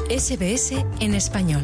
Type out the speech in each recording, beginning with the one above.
SBS en español.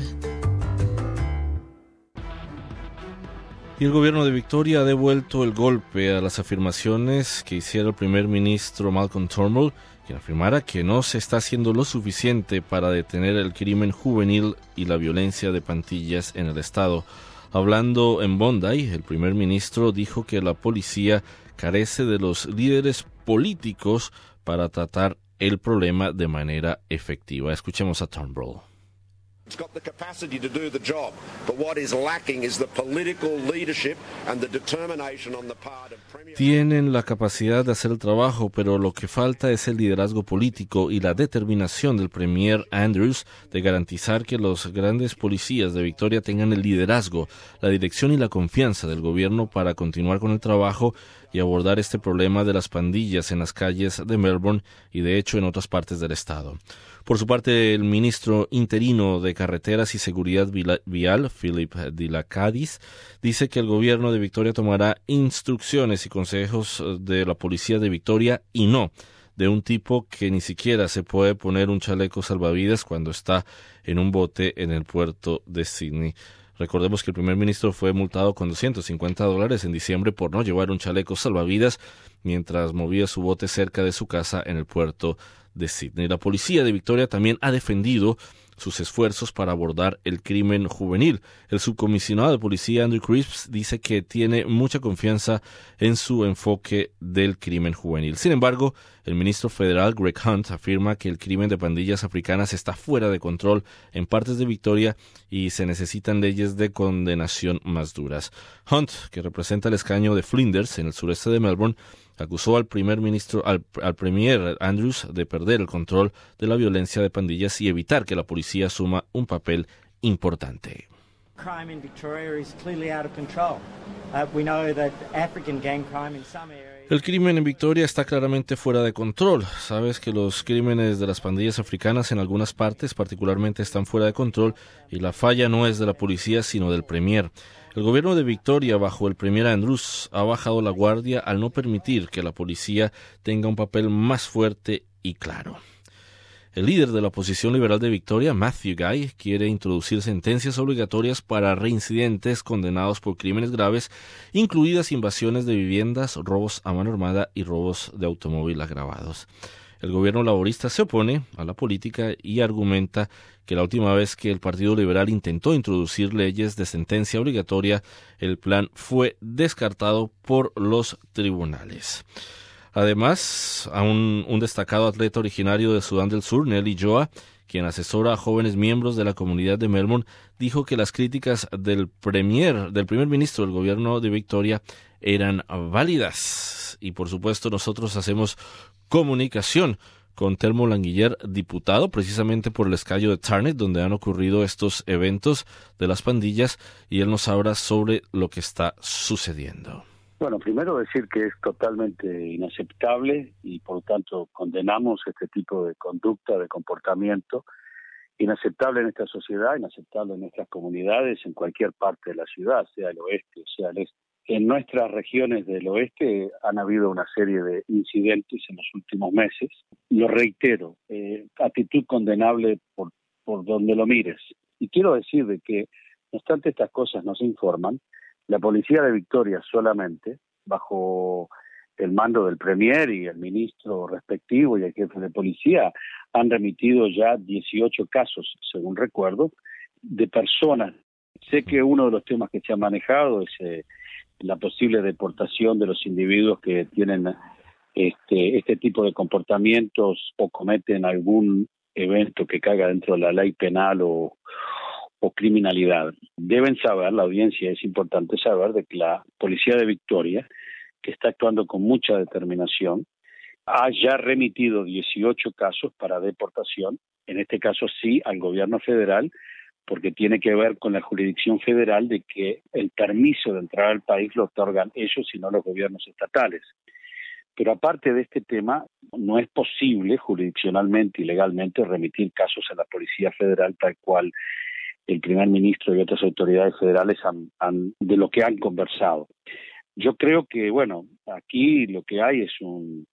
Y el gobierno de Victoria ha devuelto el golpe a las afirmaciones que hiciera el primer ministro Malcolm Turnbull, quien afirmara que no se está haciendo lo suficiente para detener el crimen juvenil y la violencia de pandillas en el estado. Hablando en Bondi, el primer ministro dijo que la policía carece de los líderes políticos para tratar el problema de manera efectiva. Escuchemos a Turnbull. It's got the capacity to do the job, but what is lacking is the political leadership and the determination on the part of Premier. Tienen la capacidad de hacer el trabajo, pero lo que falta es el liderazgo político y la determinación del Premier Andrews de garantizar que los grandes policías de Victoria tengan el liderazgo, la dirección y la confianza del gobierno para continuar con el trabajo y abordar este problema de las pandillas en las calles de Melbourne y de hecho en otras partes del estado. Por su parte, el ministro interino de Carreteras y Seguridad Vial, Philip Dilakadis, dice que el gobierno de Victoria tomará instrucciones y consejos de la policía de Victoria y no de un tipo que ni siquiera se puede poner un chaleco salvavidas cuando está en un bote en el puerto de Sydney. Recordemos que el primer ministro fue multado con $250 en diciembre por no llevar un chaleco salvavidas mientras movía su bote cerca de su casa en el puerto de Sydney. La policía de Victoria también ha defendido sus esfuerzos para abordar el crimen juvenil. El subcomisionado de policía Andrew Crisp dice que tiene mucha confianza en su enfoque del crimen juvenil. Sin embargo, el ministro federal Greg Hunt afirma que el crimen de pandillas africanas está fuera de control en partes de Victoria y se necesitan leyes de condenación más duras. Hunt, que representa el escaño de Flinders en el sureste de Melbourne, acusó al primer Premier Andrews de perder el control de la violencia de pandillas y evitar que la policía asuma un papel importante. Crime in Victoria is clearly out of control. We know that African gang crime in some areas. El crimen en Victoria está claramente fuera de control. Sabes que los crímenes de las pandillas africanas en algunas partes particularmente están fuera de control y la falla no es de la policía sino del Premier. El gobierno de Victoria, bajo el Premier Andrews, ha bajado la guardia al no permitir que la policía tenga un papel más fuerte y claro. El líder de la oposición liberal de Victoria, Matthew Guy, quiere introducir sentencias obligatorias para reincidentes condenados por crímenes graves, incluidas invasiones de viviendas, robos a mano armada y robos de automóvil agravados. El gobierno laborista se opone a la política y argumenta que la última vez que el Partido Liberal intentó introducir leyes de sentencia obligatoria, el plan fue descartado por los tribunales. Además, a un destacado atleta originario de Sudán del Sur, Nelly Joa, quien asesora a jóvenes miembros de la comunidad de Melbourne, dijo que las críticas del primer ministro del gobierno de Victoria eran válidas. Y por supuesto nosotros hacemos comunicación con Telmo Languiller, diputado, precisamente por el escaño de Tarnet, donde han ocurrido estos eventos de las pandillas, y él nos habla sobre lo que está sucediendo. Bueno, primero decir que es totalmente inaceptable y por lo tanto condenamos este tipo de conducta, de comportamiento, inaceptable en esta sociedad, inaceptable en nuestras comunidades, en cualquier parte de la ciudad, sea el oeste o sea el este. En nuestras regiones del oeste han habido una serie de incidentes en los últimos meses. Lo reitero, actitud condenable por donde lo mires. Y quiero decir de que, no obstante estas cosas nos informan, la policía de Victoria solamente, bajo el mando del Premier y el ministro respectivo y el jefe de policía, han remitido ya 18 casos, según recuerdo, de personas. Sé que uno de los temas que se ha manejado es la posible deportación de los individuos que tienen este tipo de comportamientos o cometen algún evento que caiga dentro de la ley penal o criminalidad. Deben saber, la audiencia es importante saber, de que la policía de Victoria, que está actuando con mucha determinación, ha ya remitido 18 casos para deportación, en este caso sí al gobierno federal, porque tiene que ver con la jurisdicción federal de que el permiso de entrar al país lo otorgan ellos y no los gobiernos estatales. Pero aparte de este tema, no es posible jurisdiccionalmente y legalmente remitir casos a la Policía Federal tal cual el primer ministro y otras autoridades federales de lo que han conversado. Yo creo que, bueno, aquí lo que hay es un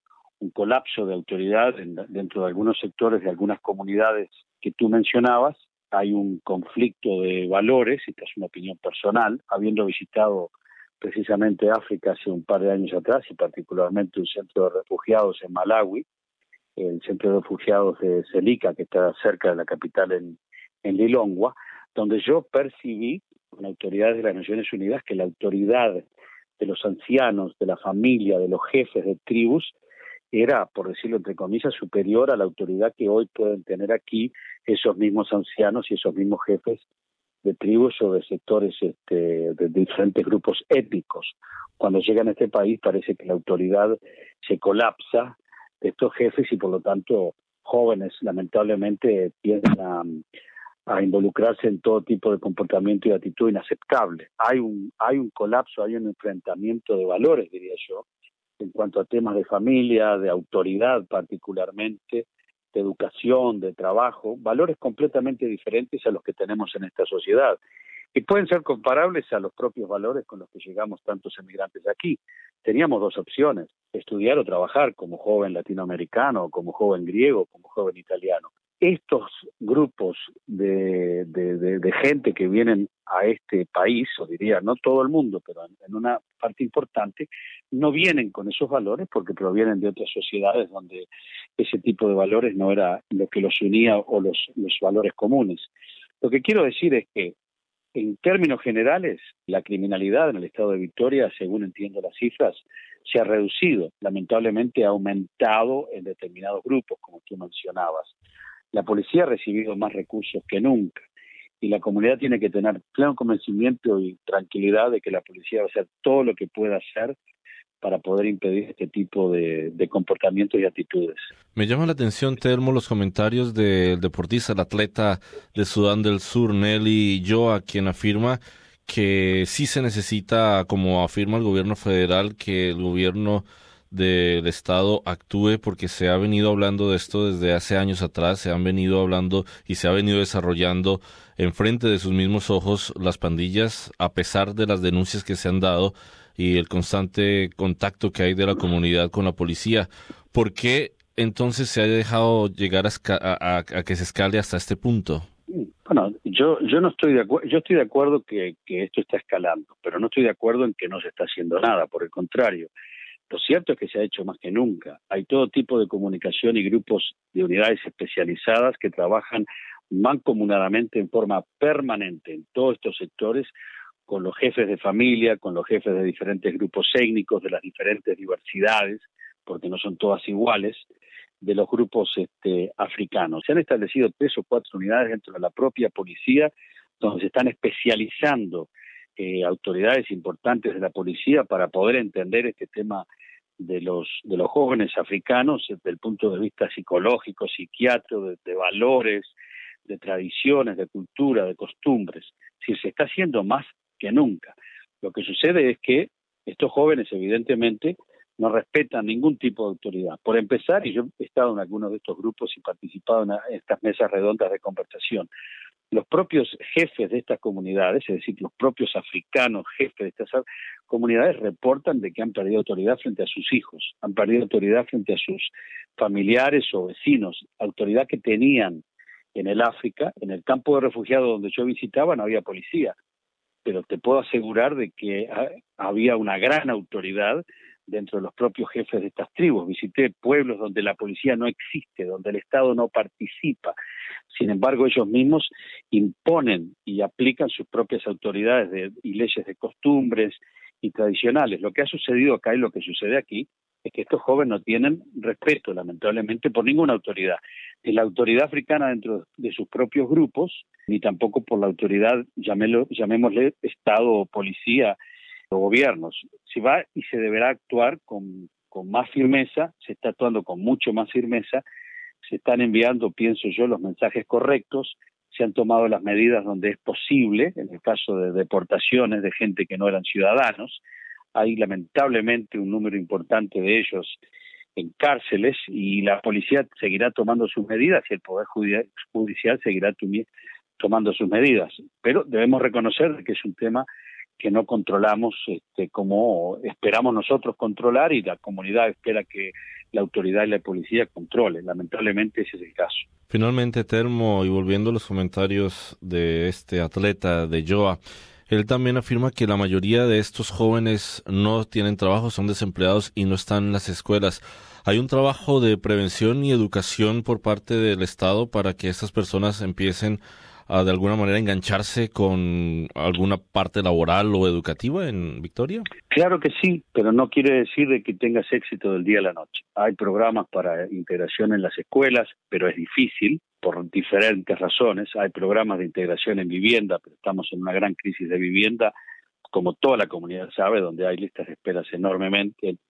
un colapso de autoridad dentro de algunos sectores de algunas comunidades que tú mencionabas. Hay un conflicto de valores, esta es una opinión personal, habiendo visitado precisamente África hace un par de años atrás y particularmente un centro de refugiados en Malawi, el centro de refugiados de Celica, que está cerca de la capital en Lilongwe, donde yo percibí con autoridades de las Naciones Unidas que la autoridad de los ancianos, de la familia, de los jefes de tribus, era, por decirlo entre comillas, superior a la autoridad que hoy pueden tener aquí esos mismos ancianos y esos mismos jefes de tribus o de sectores de diferentes grupos étnicos. Cuando llegan a este país parece que la autoridad se colapsa de estos jefes y por lo tanto jóvenes lamentablemente tienden a involucrarse en todo tipo de comportamiento y actitud inaceptable. Hay un colapso, hay un enfrentamiento de valores, diría yo, en cuanto a temas de familia, de autoridad particularmente, de educación, de trabajo, valores completamente diferentes a los que tenemos en esta sociedad. Y pueden ser comparables a los propios valores con los que llegamos tantos emigrantes aquí. Teníamos dos opciones, estudiar o trabajar como joven latinoamericano, como joven griego, como joven italiano. Estos grupos de gente que vienen a este país, o diría no todo el mundo, pero en una parte importante, no vienen con esos valores porque provienen de otras sociedades donde ese tipo de valores no era lo que los unía o los valores comunes. Lo que quiero decir es que en términos generales, la criminalidad en el estado de Victoria, según entiendo las cifras, se ha reducido. Lamentablemente ha aumentado en determinados grupos, como tú mencionabas. La policía ha recibido más recursos que nunca y la comunidad tiene que tener pleno convencimiento y tranquilidad de que la policía va a hacer todo lo que pueda hacer para poder impedir este tipo de comportamientos y actitudes. Me llama la atención, Telmo, los comentarios del deportista, el atleta de Sudán del Sur, Nelly Joa, quien afirma que sí se necesita, como afirma el gobierno federal, que el gobierno del Estado actúe, porque se ha venido hablando de esto desde hace años atrás, se han venido hablando y se ha venido desarrollando enfrente de sus mismos ojos las pandillas, a pesar de las denuncias que se han dado y el constante contacto que hay de la comunidad con la policía. ¿Por qué entonces se ha dejado llegar a que se escale hasta este punto? Bueno, yo no estoy de acuerdo. Yo estoy de acuerdo que esto está escalando, pero no estoy de acuerdo en que no se está haciendo nada. Por el contrario, lo cierto es que se ha hecho más que nunca. Hay todo tipo de comunicación y grupos de unidades especializadas que trabajan mancomunadamente en forma permanente en todos estos sectores con los jefes de familia, con los jefes de diferentes grupos étnicos, de las diferentes diversidades, porque no son todas iguales, de los grupos africanos. Se han establecido 3 o 4 unidades dentro de la propia policía, donde se están especializando autoridades importantes de la policía para poder entender este tema de los jóvenes africanos desde el punto de vista psicológico, psiquiátrico, de valores, de tradiciones, de cultura, de costumbres. Si se está haciendo más que nunca. Lo que sucede es que estos jóvenes evidentemente no respetan ningún tipo de autoridad. Por empezar, y yo he estado en algunos de estos grupos y participado en estas mesas redondas de conversación, los propios jefes de estas comunidades, es decir, los propios africanos jefes de estas comunidades reportan de que han perdido autoridad frente a sus hijos, han perdido autoridad frente a sus familiares o vecinos, autoridad que tenían en el África, en el campo de refugiados donde yo visitaba no había policía, pero te puedo asegurar de que había una gran autoridad dentro de los propios jefes de estas tribus. Visité pueblos donde la policía no existe, donde el Estado no participa. Sin embargo, ellos mismos imponen y aplican sus propias autoridades y leyes de costumbres y tradicionales. Lo que ha sucedido acá y lo que sucede aquí es que estos jóvenes no tienen respeto, lamentablemente, por ninguna autoridad. Ni la autoridad africana dentro de sus propios grupos, ni tampoco por la autoridad, llamémosle Estado o policía o gobiernos. Se va y se deberá actuar con más firmeza, se está actuando con mucho más firmeza, se están enviando, pienso yo, los mensajes correctos, se han tomado las medidas donde es posible, en el caso de deportaciones de gente que no eran ciudadanos. Hay lamentablemente un número importante de ellos en cárceles y la policía seguirá tomando sus medidas y el Poder Judicial seguirá tomando sus medidas. Pero debemos reconocer que es un tema que no controlamos como esperamos nosotros controlar y la comunidad espera que la autoridad y la policía controle. Lamentablemente ese es el caso. Finalmente, Telmo, y volviendo a los comentarios de este atleta de Joa, él también afirma que la mayoría de estos jóvenes no tienen trabajo, son desempleados y no están en las escuelas. ¿Hay un trabajo de prevención y educación por parte del Estado para que estas personas empiecen a de alguna manera engancharse con alguna parte laboral o educativa en Victoria? Claro que sí, pero no quiere decir de que tengas éxito del día a la noche. Hay programas para integración en las escuelas, pero es difícil por diferentes razones. Hay programas de integración en vivienda, pero estamos en una gran crisis de vivienda, como toda la comunidad sabe, donde hay listas de esperas enormes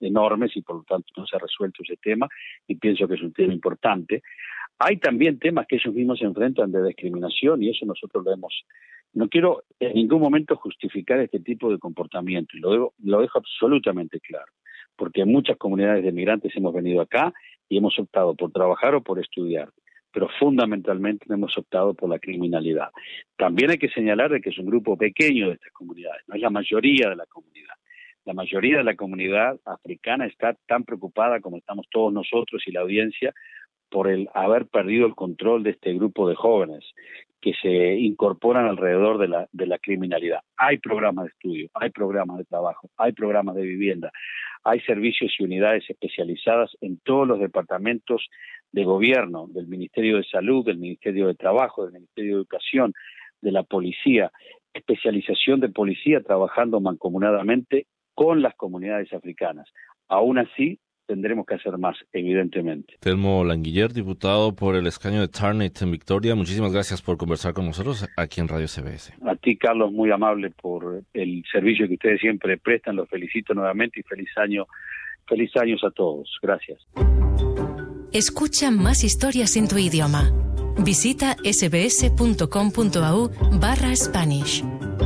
y por lo tanto no se ha resuelto ese tema, y pienso que es un tema importante. Hay también temas que ellos mismos se enfrentan de discriminación y eso nosotros lo hemos... No quiero en ningún momento justificar este tipo de comportamiento y lo dejo absolutamente claro, porque en muchas comunidades de migrantes hemos venido acá y hemos optado por trabajar o por estudiar, pero fundamentalmente hemos optado por la criminalidad. También hay que señalar de que es un grupo pequeño de estas comunidades, no es la mayoría de la comunidad. La mayoría de la comunidad africana está tan preocupada como estamos todos nosotros y la audiencia por el haber perdido el control de este grupo de jóvenes que se incorporan alrededor de la criminalidad. Hay programas de estudio, hay programas de trabajo, hay programas de vivienda, hay servicios y unidades especializadas en todos los departamentos de gobierno, del Ministerio de Salud, del Ministerio de Trabajo, del Ministerio de Educación, de la policía, especialización de policía trabajando mancomunadamente con las comunidades africanas. Aún así, tendremos que hacer más, evidentemente. Telmo Languiller, diputado por el escaño de Tharnett en Victoria, muchísimas gracias por conversar con nosotros aquí en Radio CBS. A ti, Carlos, muy amable por el servicio que ustedes siempre prestan, los felicito nuevamente y feliz años a todos. Gracias. Escucha más historias en tu idioma. Visita sbs.com.au/Spanish.